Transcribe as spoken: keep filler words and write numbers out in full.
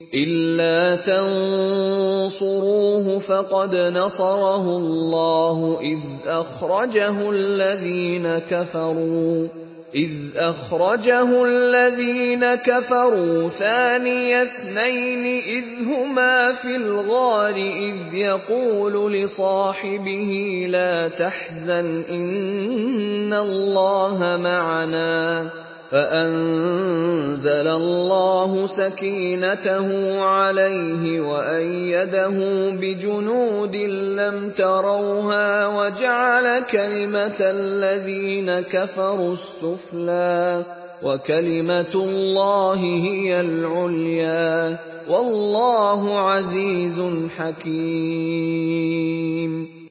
إِلَّا تَنصُرُوهُ فَقَدْ نَصَرَهُ اللَّهُ إِذْ أَخْرَجَهُ الَّذِينَ كَفَرُوا إِذْ أَخْرَجَهُ الَّذِينَ كَفَرُوا ثَانِيَ اثْنَيْنِ إِذْ هُمَا فِي الْغَارِ إِذْ يَقُولُ لِصَاحِبِهِ لَا تَحْزَنْ إِنَّ اللَّهَ مَعَنَا فَأَنزَلَ اللَّهُ سَكِينَتَهُ عَلَيْهِ وَأَيَّدَهُ بِجُنُودٍ لَّمْ تَرَوْهَا وَجَعَلَ كَلِمَةَ الَّذِينَ كَفَرُوا السُّفْلَىٰ وَكَلِمَةُ اللَّهِ هِيَ الْعُلْيَا وَاللَّهُ عَزِيزٌ حَكِيمٌ